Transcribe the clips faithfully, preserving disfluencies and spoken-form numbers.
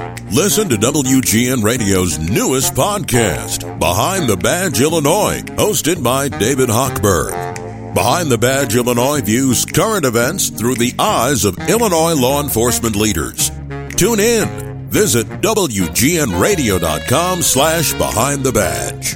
Listen to W G N Radio's newest podcast, Behind the Badge Illinois, hosted by David Hochberg. Behind the Badge Illinois views current events through the eyes of Illinois law enforcement leaders. Tune in. Visit W G N radio dot com slash behind the badge.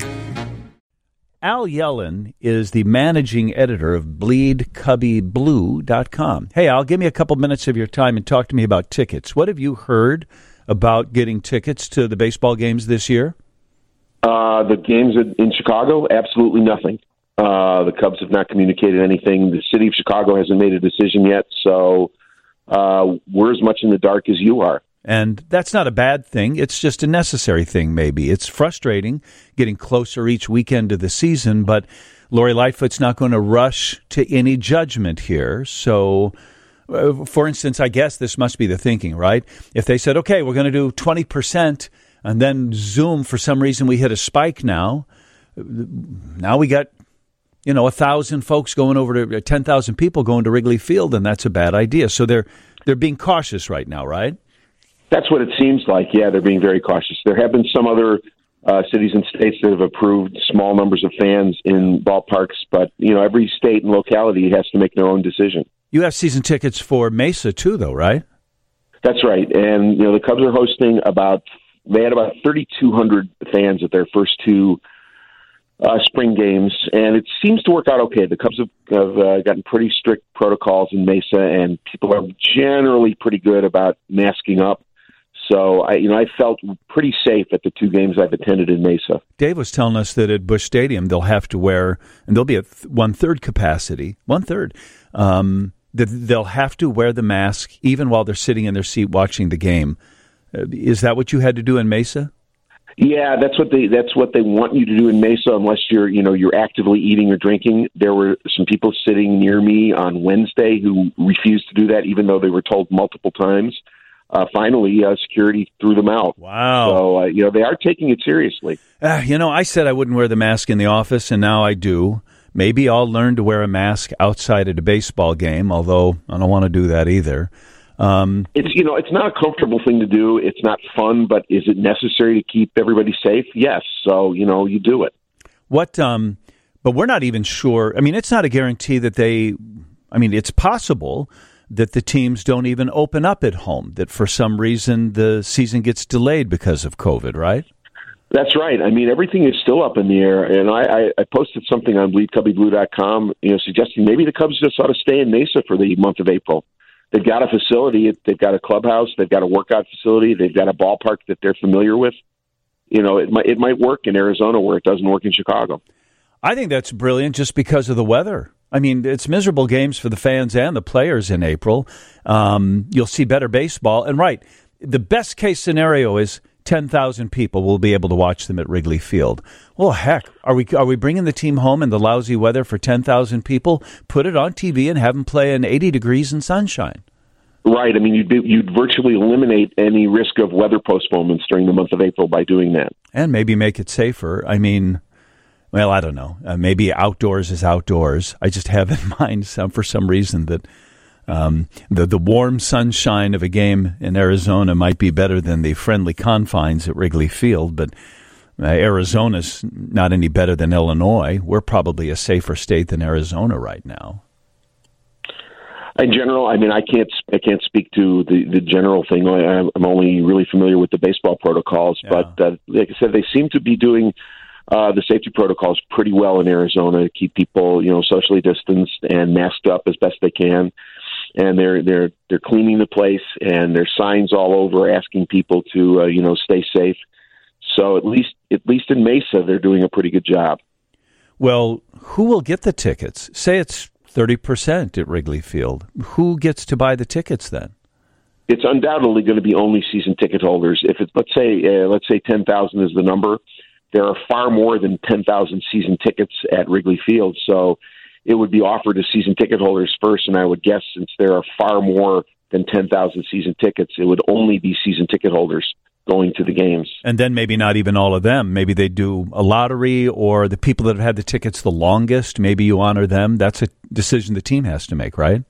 Al Yellen is the managing editor of bleed cubby blue dot com. Hey, Al, give me a couple minutes of your time and talk to me about tickets. What have you heard about getting tickets to the baseball games this year? Uh, the games in Chicago, absolutely nothing. Uh, the Cubs have not communicated anything. The city of Chicago hasn't made a decision yet, so uh, we're as much in the dark as you are. And that's not a bad thing. It's just a necessary thing, maybe. It's frustrating getting closer each weekend to the season, but Lori Lightfoot's not going to rush to any judgment here. So, uh, for instance, I guess this must be the thinking, right? If they said, okay, we're going to do twenty percent, and then Zoom, for some reason, we hit a spike now. Now we got, you know, one thousand folks going over to, ten thousand people going to Wrigley Field, and that's a bad idea. So they're they're being cautious right now, right? That's what it seems like. Yeah, they're being very cautious. There have been some other uh, cities and states that have approved small numbers of fans in ballparks, but you know, every state and locality has to make their own decision. You have season tickets for Mesa too, though, right? That's right. And you know, the Cubs are hosting about they had about thirty-two hundred fans at their first two uh, spring games, and it seems to work out okay. The Cubs have, have uh, gotten pretty strict protocols in Mesa, and people are generally pretty good about masking up. So, I, you know, I felt pretty safe at the two games I've attended in Mesa. Dave was telling us that at Busch Stadium they'll have to wear, and they'll be at one-third capacity, one-third, um, that they'll have to wear the mask even while they're sitting in their seat watching the game. Uh, is that what you had to do in Mesa? Yeah, that's what they that's what they want you to do in Mesa, unless you're you know you're actively eating or drinking. There were some people sitting near me on Wednesday who refused to do that, even though they were told multiple times. Uh, finally, uh, security threw them out. Wow. So, uh, you know, they are taking it seriously. Uh, you know, I said I wouldn't wear the mask in the office, and now I do. Maybe I'll learn to wear a mask outside at a baseball game, although I don't want to do that either. Um, it's, you know, it's not a comfortable thing to do. It's not fun, but is it necessary to keep everybody safe? Yes. So, you know, you do it. What, um, but we're not even sure. I mean, it's not a guarantee that they, I mean, it's possible that the teams don't even open up at home, that for some reason the season gets delayed because of COVID, right? That's right. I mean, everything is still up in the air, and I, I, I posted something on bleed cubby blue dot com, you know, suggesting maybe the Cubs just ought to stay in Mesa for the month of April. They've got a facility, they've got a clubhouse, they've got a workout facility, they've got a ballpark that they're familiar with. You know, it might it might work in Arizona where it doesn't work in Chicago. I think that's brilliant just because of the weather. I mean, it's miserable games for the fans and the players in April. Um, you'll see better baseball. And right, the best case scenario is ten thousand people will be able to watch them at Wrigley Field. Well, heck, are we are we bringing the team home in the lousy weather for ten thousand people? Put it on T V and have them play in eighty degrees and sunshine. Right. I mean, you'd, be, you'd virtually eliminate any risk of weather postponements during the month of April by doing that. And maybe make it safer. I mean... Well, I don't know. Uh, maybe outdoors is outdoors. I just have in mind some, for some reason that um, the the warm sunshine of a game in Arizona might be better than the friendly confines at Wrigley Field. But uh, Arizona's not any better than Illinois. We're probably a safer state than Arizona right now. In general, I mean, I can't I can't speak to the, the general thing. I'm only really familiar with the baseball protocols. Yeah. But uh, like I said, they seem to be doing Uh, the safety protocols pretty well in Arizona to keep people, you know, socially distanced and masked up as best they can. And they're they're they're cleaning the place, and there's signs all over asking people to, uh, you know, stay safe. So at least at least in Mesa, they're doing a pretty good job. Well, who will get the tickets? Say it's thirty percent at Wrigley Field. Who gets to buy the tickets then? It's undoubtedly going to be only season ticket holders. If it's let's say uh, let's say ten thousand is the number. There are far more than ten thousand season tickets at Wrigley Field, so it would be offered to season ticket holders first, and I would guess since there are far more than ten thousand season tickets, it would only be season ticket holders going to the games. And then maybe not even all of them. Maybe they do a lottery, or the people that have had the tickets the longest, maybe you honor them. That's a decision the team has to make, right?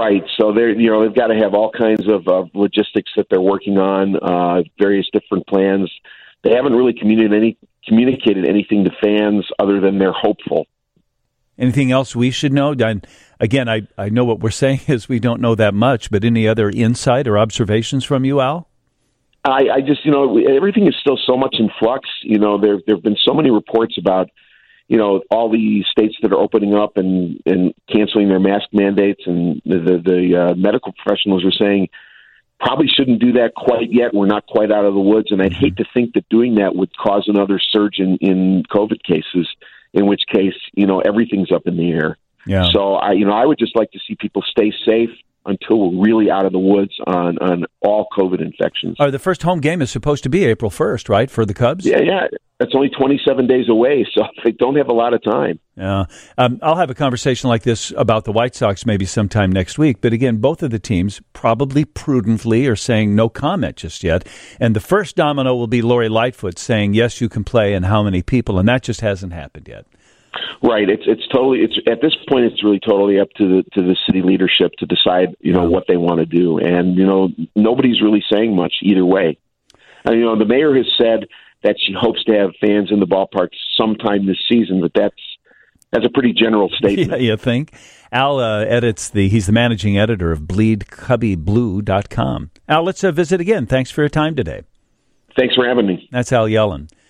Right. So they're, you know, they've got to have all kinds of uh, logistics that they're working on, uh, various different plans. They haven't really communicated any communicated anything to fans other than they're hopeful. Anything else we should know? Again, I, I know what we're saying is we don't know that much, but any other insight or observations from you, Al? I, I just, you know, everything is still so much in flux. You know, there there have been so many reports about, you know, all the states that are opening up and, and canceling their mask mandates, and the the, the uh, medical professionals are saying probably shouldn't do that quite yet. We're not quite out of the woods, and I'd hate to think that doing that would cause another surge in, in COVID cases, in which case, you know, everything's up in the air. Yeah. So, I, you know, I would just like to see people stay safe until we're really out of the woods on, on all COVID infections. Oh, the first home game is supposed to be April first, right, for the Cubs? Yeah, yeah. That's only twenty-seven days away, so they don't have a lot of time. Yeah. Um, I'll have a conversation like this about the White Sox maybe sometime next week. But again, both of the teams probably prudently are saying no comment just yet. And the first domino will be Lori Lightfoot saying, yes, you can play, and how many people. And that just hasn't happened yet. Right. It's it's totally it's at this point it's really totally up to the to the city leadership to decide, you know, what they want to do. And, you know, nobody's really saying much either way. And, you know, the mayor has said that she hopes to have fans in the ballpark sometime this season, but that's that's a pretty general statement. Yeah, you think? Al uh, edits the he's the managing editor of bleed cubby blue dot com. Al, let's uh, visit again. Thanks for your time today. Thanks for having me. That's Al Yellen.